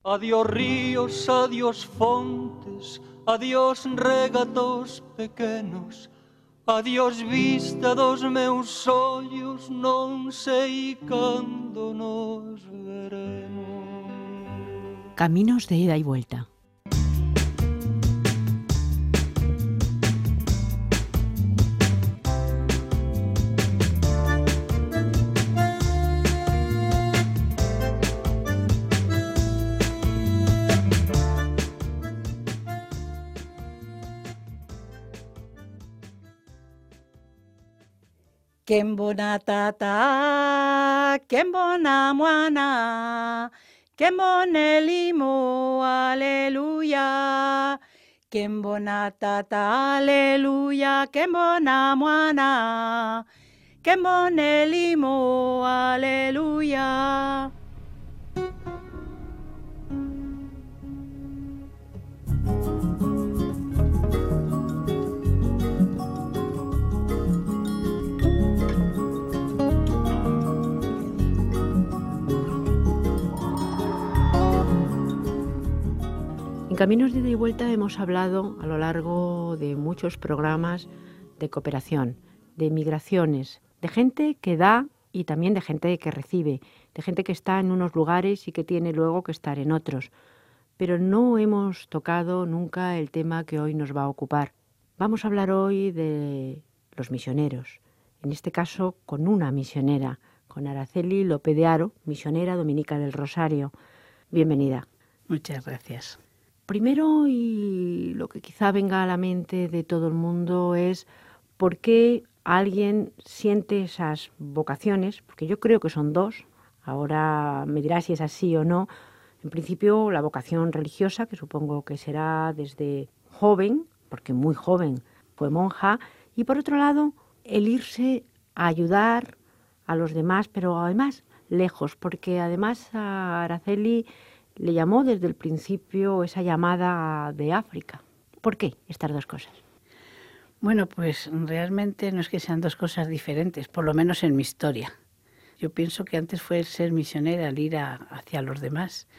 Adiós ríos, adiós fontes, adiós regatos pequenos, adiós vista dos meus ollos, non sei cando nos veremos. Caminos de ida y vuelta. Kembona tata, kembona mwana, kembone limo, aleluya. Kembona tata, aleluya, kembona mwana, kembone limo, aleluya. En Caminos de ida y vuelta hemos hablado a lo largo de muchos programas de cooperación, de migraciones, de gente que da y también de gente que recibe, de gente que está en unos lugares y que tiene luego que estar en otros. Pero no hemos tocado nunca el tema que hoy nos va a ocupar. Vamos a hablar hoy de los misioneros, en este caso con una misionera, con Araceli López de Haro, misionera dominica del Rosario. Bienvenida. Muchas gracias. Primero, y lo que quizá venga a la mente de todo el mundo, es por qué alguien siente esas vocaciones, porque yo creo que son dos. Ahora me dirás si es así o no. En principio, la vocación religiosa, que supongo que será desde joven, porque muy joven fue monja, y por otro lado, el irse a ayudar a los demás, pero además lejos, porque además a Araceli le llamó desde el principio esa llamada de África. ¿Por qué estas dos cosas? Bueno, pues realmente no es que sean dos cosas diferentes, por lo menos en mi historia. Yo pienso que antes fue el ser misionera, el ir hacia los demás.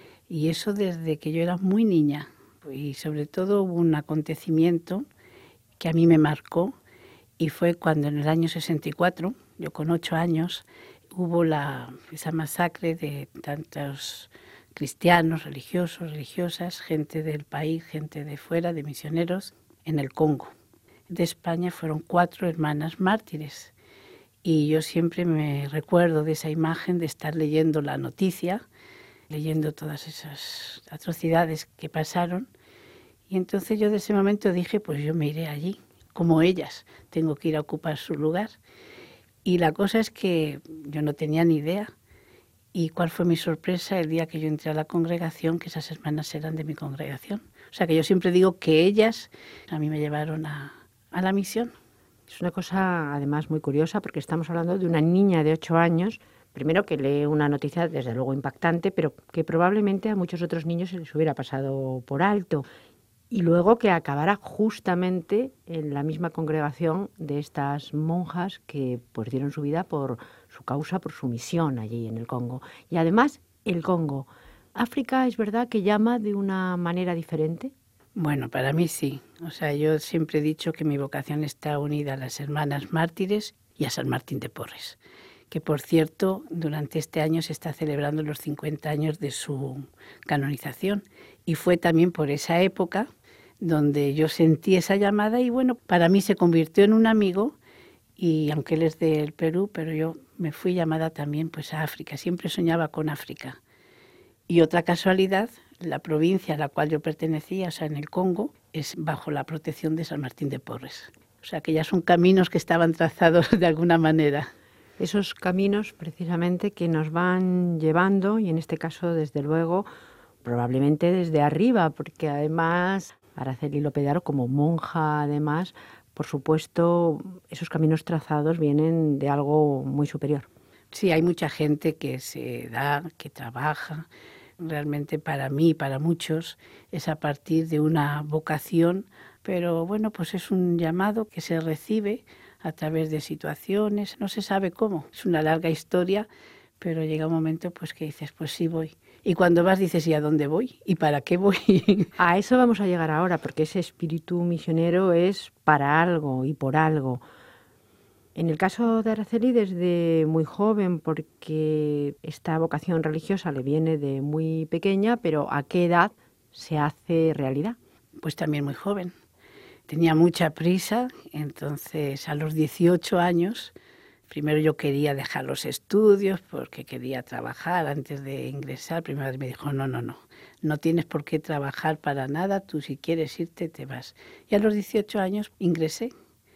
Y eso desde que yo era muy niña. Y sobre todo hubo un acontecimiento que a mí me marcó, y fue cuando en el año 64, yo con 8 años, hubo esa masacre de tantos cristianos, religiosos, religiosas, gente del país, gente de fuera, de misioneros, en el Congo. De España fueron 4 hermanas mártires. Y yo siempre me recuerdo de esa imagen de estar leyendo la noticia, leyendo todas esas atrocidades que pasaron. Y entonces yo de ese momento dije, pues yo me iré allí, como ellas, tengo que ir a ocupar su lugar. Y la cosa es que yo no tenía ni idea. ¿Y cuál fue mi sorpresa el día que yo entré a la congregación? Que esas hermanas eran de mi congregación. O sea que yo siempre digo que ellas a mí me llevaron a la misión. Es una cosa además muy curiosa porque estamos hablando de una niña de 8 años, primero que lee una noticia desde luego impactante, pero que probablemente a muchos otros niños se les hubiera pasado por alto. Y luego que acabara justamente en la misma congregación de estas monjas que pues dieron su vida por su causa, por su misión allí en el Congo. Y además, el Congo. ¿África es verdad que llama de una manera diferente? Bueno, para mí sí. O sea, yo siempre he dicho que mi vocación está unida a las hermanas mártires y a San Martín de Porres, que por cierto, durante este año se está celebrando los 50 años de su canonización. Y fue también por esa época donde yo sentí esa llamada y bueno, para mí se convirtió en un amigo, y aunque él es del Perú, pero yo me fui llamada también pues a África, siempre soñaba con África. Y otra casualidad, la provincia a la cual yo pertenecía, o sea, en el Congo, es bajo la protección de San Martín de Porres. O sea, que ya son caminos que estaban trazados de alguna manera. Esos caminos precisamente que nos van llevando, y en este caso desde luego, probablemente desde arriba, porque además Araceli López de Haro, como monja además, por supuesto, esos caminos trazados vienen de algo muy superior. Sí, hay mucha gente que se da, que trabaja. Realmente para mí, para muchos, es a partir de una vocación, pero bueno, pues es un llamado que se recibe a través de situaciones, no se sabe cómo, es una larga historia, pero llega un momento pues que dices, pues sí voy. Y cuando vas dices, ¿y a dónde voy? ¿Y para qué voy? A eso vamos a llegar ahora, porque ese espíritu misionero es para algo y por algo. En el caso de Araceli, desde muy joven, porque esta vocación religiosa le viene de muy pequeña, pero ¿a qué edad se hace realidad? Pues también muy joven. Tenía mucha prisa, entonces a los 18 años, primero yo quería dejar los estudios porque quería trabajar antes de ingresar. Primero me dijo, no tienes por qué trabajar para nada, tú si quieres irte, te vas. Y a los 18 años ingresé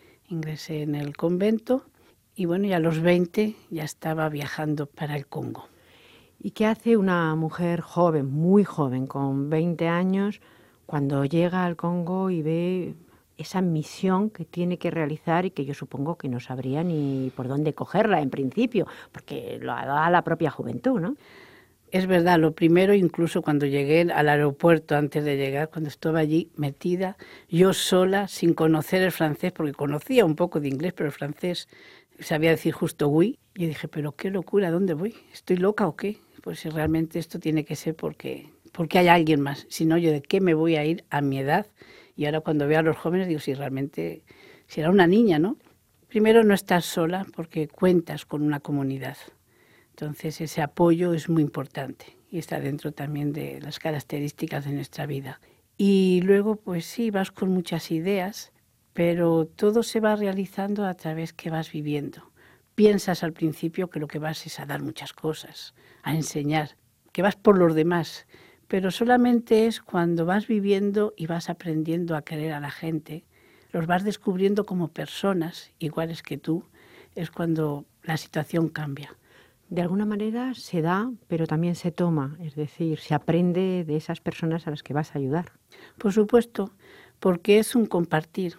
en el convento y bueno, y a los 20 ya estaba viajando para el Congo. ¿Y qué hace una mujer joven, muy joven, con 20 años, cuando llega al Congo y ve esa misión que tiene que realizar y que yo supongo que no sabría ni por dónde cogerla en principio, porque lo da la propia juventud, ¿no? Es verdad, lo primero, incluso cuando llegué al aeropuerto, antes de llegar, cuando estaba allí metida, yo sola, sin conocer el francés, porque conocía un poco de inglés, pero el francés sabía decir justo oui, y dije, pero qué locura, ¿dónde voy? ¿Estoy loca o qué? Pues si realmente esto tiene que ser porque hay alguien más, si no, yo de qué me voy a ir a mi edad. Y ahora cuando veo a los jóvenes digo, si realmente, si era una niña, ¿no? Primero no estás sola porque cuentas con una comunidad. Entonces ese apoyo es muy importante y está dentro también de las características de nuestra vida. Y luego pues sí, vas con muchas ideas, pero todo se va realizando a través que vas viviendo. Piensas al principio que lo que vas es a dar muchas cosas, a enseñar, que vas por los demás, pero solamente es cuando vas viviendo y vas aprendiendo a querer a la gente, los vas descubriendo como personas iguales que tú, es cuando la situación cambia. De alguna manera se da, pero también se toma, es decir, se aprende de esas personas a las que vas a ayudar. Por supuesto, porque es un compartir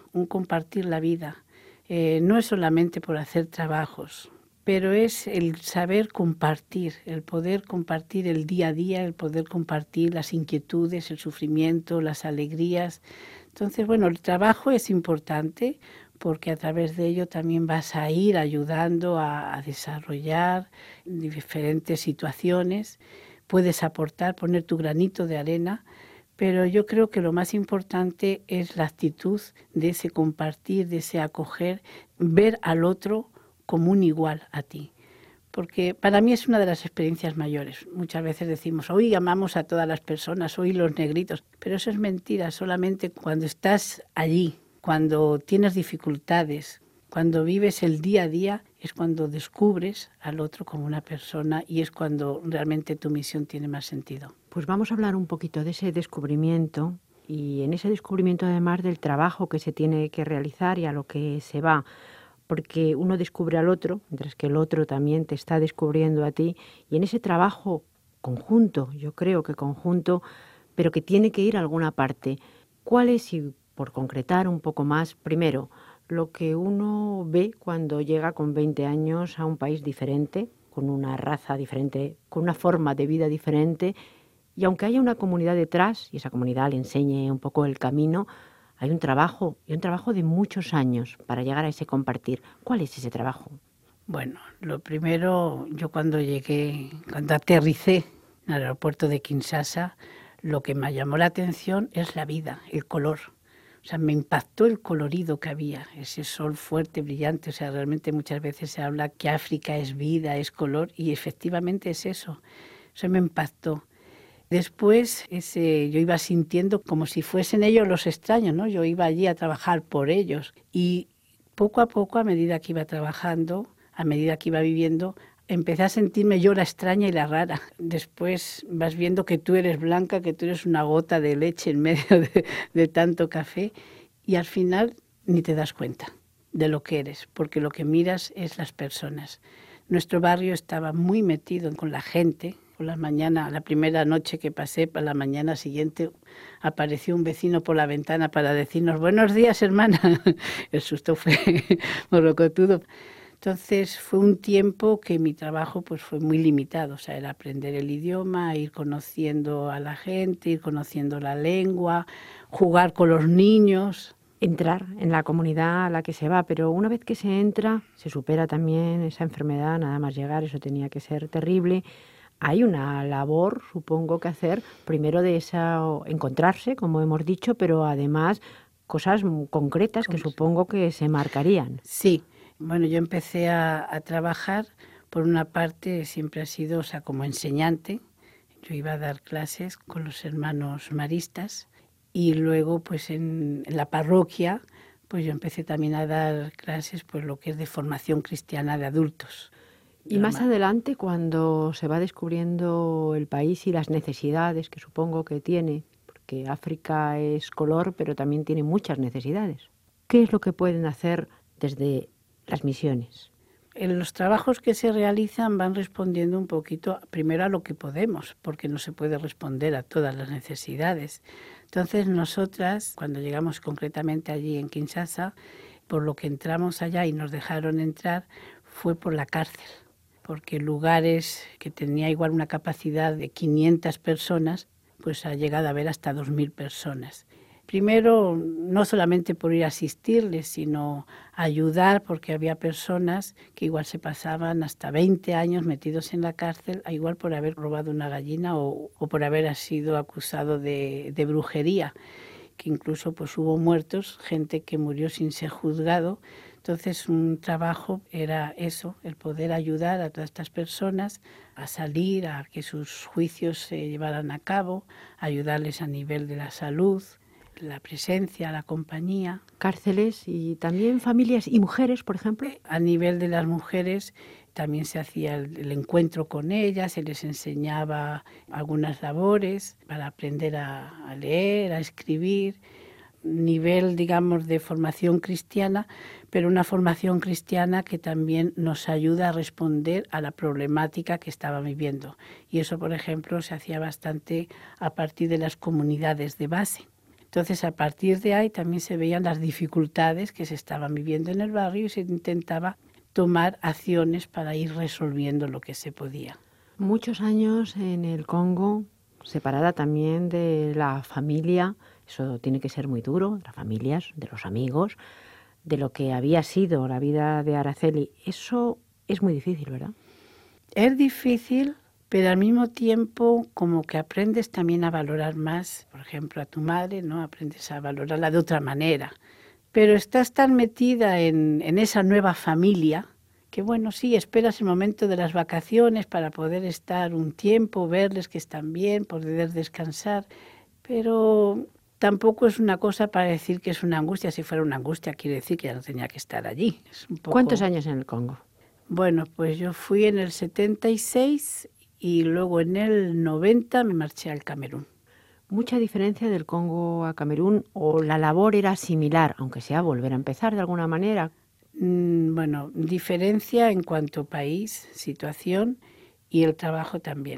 la vida. No es solamente por hacer trabajos, pero es el saber compartir, el poder compartir el día a día, el poder compartir las inquietudes, el sufrimiento, las alegrías. Entonces, bueno, el trabajo es importante porque a través de ello también vas a ir ayudando a desarrollar diferentes situaciones, puedes aportar, poner tu granito de arena, pero yo creo que lo más importante es la actitud de ese compartir, de ese acoger, ver al otro como un igual a ti. Porque para mí es una de las experiencias mayores. Muchas veces decimos, hoy amamos a todas las personas, hoy los negritos, pero eso es mentira, solamente cuando estás allí, cuando tienes dificultades, cuando vives el día a día, es cuando descubres al otro como una persona y es cuando realmente tu misión tiene más sentido. Pues vamos a hablar un poquito de ese descubrimiento y en ese descubrimiento además del trabajo que se tiene que realizar y a lo que se va. Porque uno descubre al otro, mientras que el otro también te está descubriendo a ti, y en ese trabajo conjunto, yo creo que conjunto, pero que tiene que ir a alguna parte. ¿Cuál es, y por concretar un poco más, primero, lo que uno ve cuando llega con 20 años a un país diferente, con una raza diferente, con una forma de vida diferente, y aunque haya una comunidad detrás, y esa comunidad le enseñe un poco el camino, hay un trabajo, y un trabajo de muchos años para llegar a ese compartir. ¿Cuál es ese trabajo? Bueno, lo primero, yo cuando aterricé en el aeropuerto de Kinshasa, lo que me llamó la atención es la vida, el color. O sea, me impactó el colorido que había, ese sol fuerte, brillante. O sea, realmente muchas veces se habla que África es vida, es color, y efectivamente es eso. Eso me impactó. Después yo iba sintiendo como si fuesen ellos los extraños, ¿no? Yo iba allí a trabajar por ellos y poco a poco, a medida que iba trabajando, a medida que iba viviendo, empecé a sentirme yo la extraña y la rara. Después vas viendo que tú eres blanca, que tú eres una gota de leche en medio de tanto café y al final ni te das cuenta de lo que eres, porque lo que miras es las personas. Nuestro barrio estaba muy metido con la gente. Por la mañana, la primera noche que pasé, para la mañana siguiente apareció un vecino por la ventana para decirnos buenos días, hermana. El susto fue morrocotudo. Entonces fue un tiempo que mi trabajo pues fue muy limitado, o sea, era aprender el idioma, ir conociendo a la gente, ir conociendo la lengua, jugar con los niños. Entrar en la comunidad a la que se va, pero una vez que se entra, se supera también esa enfermedad, nada más llegar, eso tenía que ser terrible. hay una labor, supongo, que hacer primero de esa, encontrarse, como hemos dicho, pero además cosas concretas que supongo que se marcarían. Sí, bueno, yo empecé a trabajar, por una parte siempre ha sido, o sea, como enseñante. Yo iba a dar clases con los hermanos maristas y luego pues en la parroquia pues yo empecé también a dar clases pues lo que es de formación cristiana de adultos. Y más adelante, cuando se va descubriendo el país y las necesidades que supongo que tiene, porque África es color, pero también tiene muchas necesidades, ¿qué es lo que pueden hacer desde las misiones? En los trabajos que se realizan van respondiendo un poquito primero a lo que podemos, porque no se puede responder a todas las necesidades. Entonces nosotras, cuando llegamos concretamente allí en Kinshasa, por lo que entramos allá y nos dejaron entrar fue por la cárcel, porque lugares que tenía igual una capacidad de 500 personas, pues ha llegado a haber hasta 2.000 personas. Primero, no solamente por ir a asistirles, sino ayudar, porque había personas que igual se pasaban hasta 20 años metidos en la cárcel, igual por haber robado una gallina o por haber sido acusado de brujería, que incluso pues hubo muertos, gente que murió sin ser juzgado. Entonces un trabajo era eso, el poder ayudar a todas estas personas a salir, a que sus juicios se llevaran a cabo, ayudarles a nivel de la salud, la presencia, la compañía. Cárceles y también familias y mujeres, por ejemplo. A nivel de las mujeres también se hacía el encuentro con ellas, se les enseñaba algunas labores para aprender a leer, a escribir, nivel, digamos, de formación cristiana, pero una formación cristiana que también nos ayuda a responder a la problemática que estaban viviendo. Y eso, por ejemplo, se hacía bastante a partir de las comunidades de base. Entonces, a partir de ahí también se veían las dificultades que se estaban viviendo en el barrio y se intentaba tomar acciones para ir resolviendo lo que se podía. Muchos años en el Congo, separada también de la familia, eso tiene que ser muy duro, de las familias, de los amigos, de lo que había sido la vida de Araceli. Eso es muy difícil, ¿verdad? Es difícil, pero al mismo tiempo como que aprendes también a valorar más, por ejemplo, a tu madre, ¿no? Aprendes a valorarla de otra manera. Pero estás tan metida en esa nueva familia que, bueno, sí, esperas el momento de las vacaciones para poder estar un tiempo, verles que están bien, poder descansar, pero tampoco es una cosa para decir que es una angustia. Si fuera una angustia, quiere decir que ya no tenía que estar allí. Es un poco... ¿Cuántos años en el Congo? Bueno, pues yo fui en el 76 y luego en el 90 me marché al Camerún. ¿Mucha diferencia del Congo a Camerún o la labor era similar, aunque sea volver a empezar de alguna manera? Bueno, diferencia en cuanto a país, situación y el trabajo también.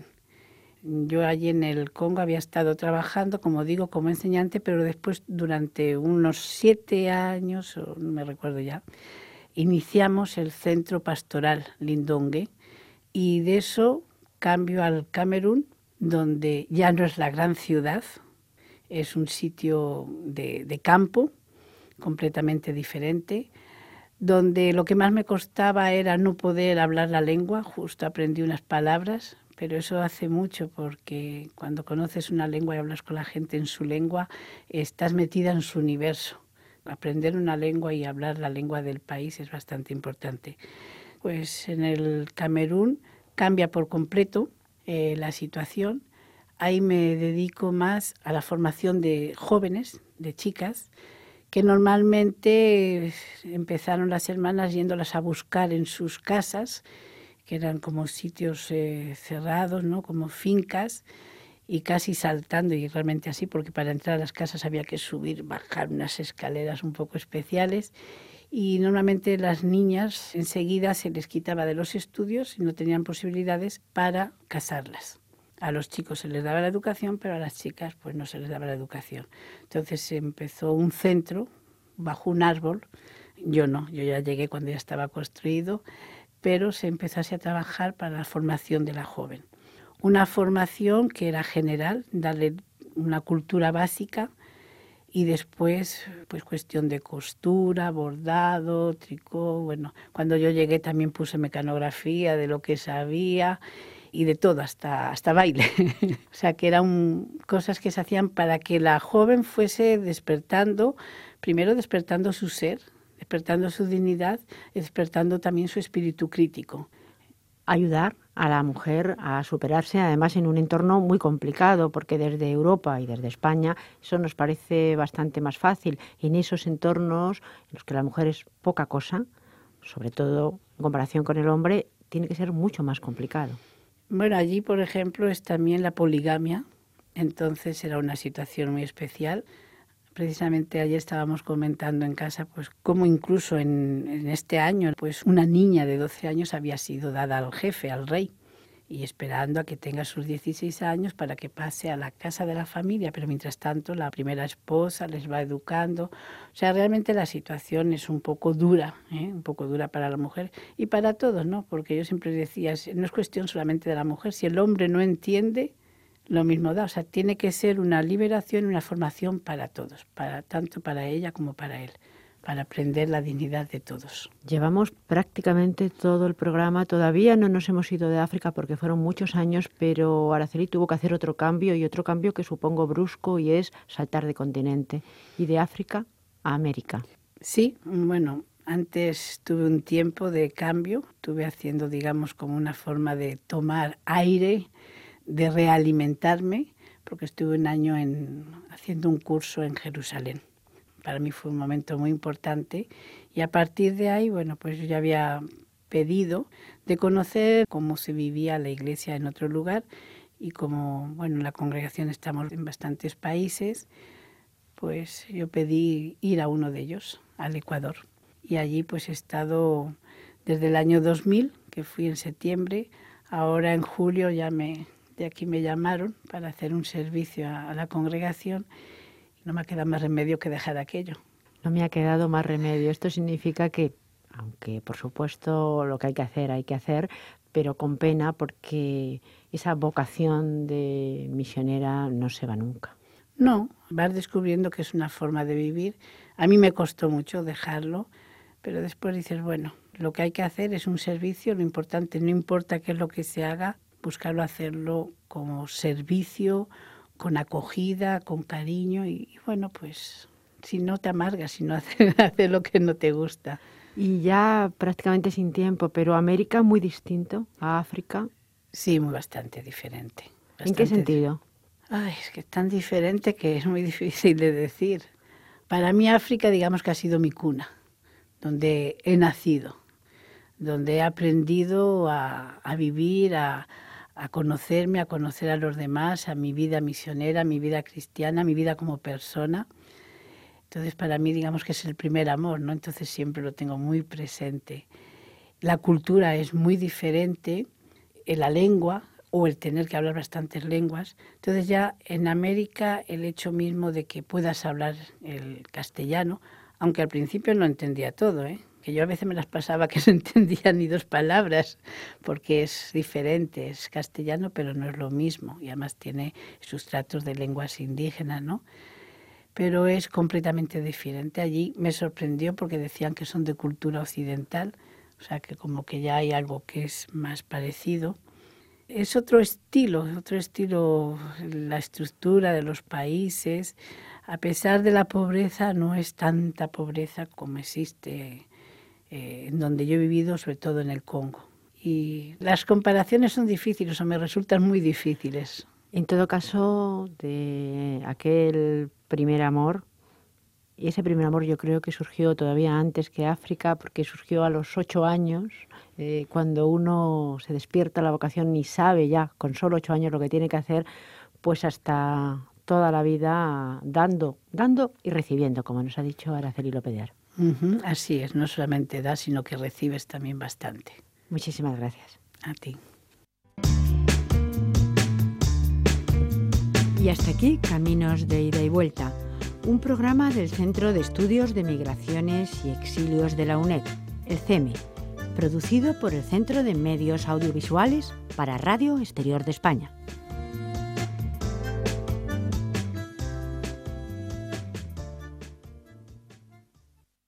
Yo allí en el Congo había estado trabajando, como digo, como enseñante, pero después durante unos 7 años, o no me recuerdo ya, iniciamos el centro pastoral Lindongue y de eso cambio al Camerún, donde ya no es la gran ciudad, es un sitio de campo completamente diferente, donde lo que más me costaba era no poder hablar la lengua, justo aprendí unas palabras, pero eso hace mucho porque cuando conoces una lengua y hablas con la gente en su lengua, estás metida en su universo. Aprender una lengua y hablar la lengua del país es bastante importante. Pues en el Camerún cambia por completo la situación. Ahí me dedico más a la formación de jóvenes, de chicas, que normalmente empezaron las hermanas yéndolas a buscar en sus casas, que eran como sitios cerrados, ¿no? Como fincas, y casi saltando, y realmente así, porque para entrar a las casas había que subir, bajar unas escaleras un poco especiales, y normalmente las niñas enseguida se les quitaba de los estudios y no tenían posibilidades para casarlas. A los chicos se les daba la educación, pero a las chicas pues no se les daba la educación. Entonces se empezó un centro bajo un árbol. Yo no, yo ya llegué cuando ya estaba construido, pero se empezase a trabajar para la formación de la joven. Una formación que era general, darle una cultura básica y después pues cuestión de costura, bordado, tricot. Bueno, cuando yo llegué también puse mecanografía de lo que sabía y de todo, hasta baile. O sea, que eran cosas que se hacían para que la joven fuese despertando, primero despertando su ser, despertando su dignidad y despertando también su espíritu crítico. Ayudar a la mujer a superarse, además en un entorno muy complicado, porque desde Europa y desde España eso nos parece bastante más fácil. En esos entornos en los que la mujer es poca cosa, sobre todo en comparación con el hombre, tiene que ser mucho más complicado. Bueno, allí, por ejemplo, es también la poligamia, entonces era una situación muy especial. Precisamente ayer estábamos comentando en casa pues cómo incluso en este año pues una niña de 12 años había sido dada al jefe, al rey, y esperando a que tenga sus 16 años para que pase a la casa de la familia, pero mientras tanto la primera esposa les va educando. O sea, realmente la situación es un poco dura para la mujer y para todos, ¿no? Porque yo siempre decía, no es cuestión solamente de la mujer, si el hombre no entiende, lo mismo da, o sea, tiene que ser una liberación y una formación para todos, tanto para ella como para él, para aprender la dignidad de todos. Llevamos prácticamente todo el programa, todavía no nos hemos ido de África porque fueron muchos años, pero Araceli tuvo que hacer otro cambio y otro cambio que supongo brusco y es saltar de continente y de África a América. Sí, bueno, antes tuve un tiempo de cambio, estuve haciendo, digamos, como una forma de tomar aire, de realimentarme, porque estuve un año haciendo un curso en Jerusalén. Para mí fue un momento muy importante y a partir de ahí, bueno, pues yo ya había pedido de conocer cómo se vivía la iglesia en otro lugar y como, bueno, en la congregación estamos en bastantes países, pues yo pedí ir a uno de ellos, al Ecuador. Y allí pues he estado desde el año 2000, que fui en septiembre, ahora en julio de aquí me llamaron para hacer un servicio a la congregación y no me ha quedado más remedio que dejar aquello. No me ha quedado más remedio. Esto significa que, aunque por supuesto lo que hay que hacer, pero con pena porque esa vocación de misionera no se va nunca. No, vas descubriendo que es una forma de vivir. A mí me costó mucho dejarlo, pero después dices, bueno, lo que hay que hacer es un servicio, lo importante, no importa qué es lo que se haga, buscarlo hacerlo como servicio, con acogida, con cariño y bueno, pues si no te amargas, si no haces lo que no te gusta. Y ya prácticamente sin tiempo, pero América muy distinto a África. Sí, bastante diferente. ¿En qué sentido? Ay, es que es tan diferente que es muy difícil de decir. Para mí África, digamos que ha sido mi cuna, donde he nacido, donde he aprendido a vivir, a conocerme, a conocer a los demás, a mi vida misionera, a mi vida cristiana, a mi vida como persona. Entonces, para mí, digamos que es el primer amor, ¿no? Entonces, siempre lo tengo muy presente. La cultura es muy diferente, la lengua, o el tener que hablar bastantes lenguas. Entonces, ya en América, el hecho mismo de que puedas hablar el castellano, aunque al principio no entendía todo, que yo a veces me las pasaba que no entendía ni dos palabras, porque es diferente, es castellano, pero no es lo mismo, y además tiene sustratos de lenguas indígenas, ¿no? Pero es completamente diferente. Allí me sorprendió porque decían que son de cultura occidental, o sea que como que ya hay algo que es más parecido. Es otro estilo, la estructura de los países. A pesar de la pobreza, no es tanta pobreza como existe en donde yo he vivido, sobre todo en el Congo. Y las comparaciones son difíciles o me resultan muy difíciles. En todo caso, de aquel primer amor, y ese primer amor yo creo que surgió todavía antes que África, porque surgió a los 8 años, cuando uno se despierta la vocación y sabe ya con solo 8 años lo que tiene que hacer, pues hasta toda la vida dando y recibiendo, como nos ha dicho Araceli Lopeder. Así es, no solamente das, sino que recibes también bastante. Muchísimas gracias. A ti. Y hasta aquí Caminos de Ida y Vuelta, un programa del Centro de Estudios de Migraciones y Exilios de la UNED, el CEME, producido por el Centro de Medios Audiovisuales para Radio Exterior de España.